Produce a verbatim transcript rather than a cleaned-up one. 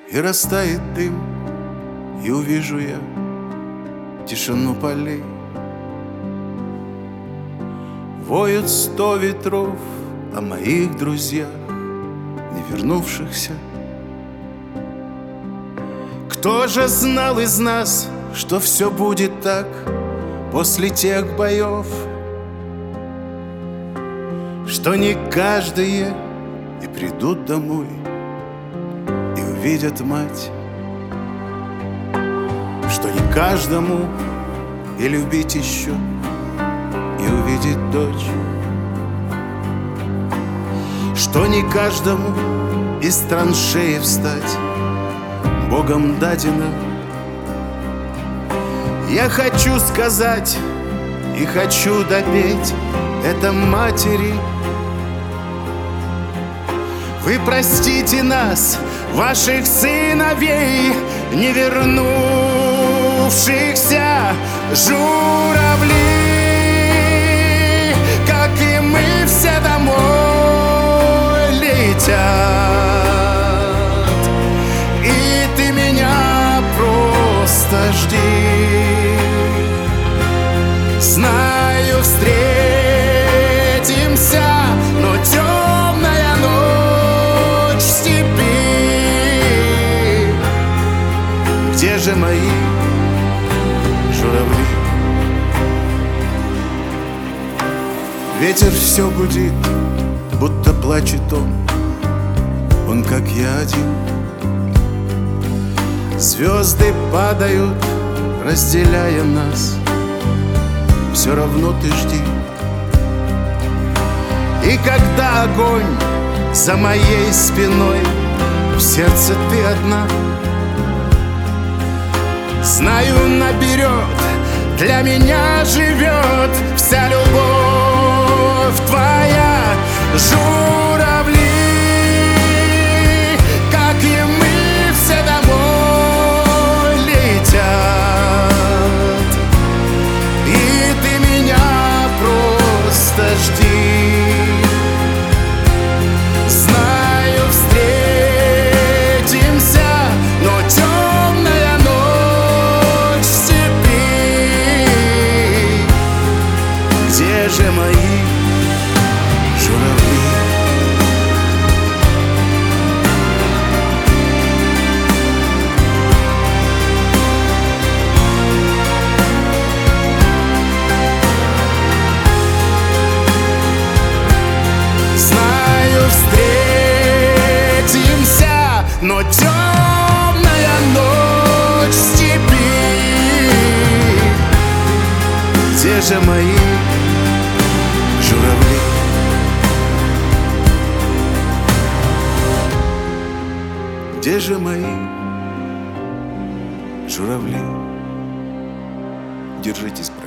и растает дым, и увижу я тишину полей. Воют сто ветров о моих друзьях, не вернувшихся. Кто же знал из нас, что все будет так после тех боев, что не каждые и придут домой и увидят мать, что не каждому и любить еще и увидеть дочь, что не каждому из траншеи встать Богом дадено. Я хочу сказать и хочу допеть это матери: вы простите нас, ваших сыновей, не вернувшихся журавли, как и мы все домой летят. И ты меня просто жди. Знаю, встретимся, но темная ночь в степи. Где же мои журавли? Ветер все гудит, будто плачет он, он как я один. Звезды падают, разделяя нас, все равно ты жди. И когда огонь за моей спиной, в сердце ты одна. Знаю наперед, для меня живет вся любовь твоя. Журавли, как и мы, все домой летят. И ты меня просто жди. Знаю, встретимся, но темная ночь в степи. Где же мои журавли? Знаю, встретимся, но темная ночь в степи. Где же мои журавли? Где же мои журавли? Держитесь,